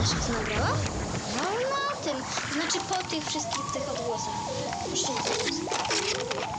Wiesz, co nagrała? No na tym. Znaczy po tych wszystkich tych odgłosach. Puszczę na tym.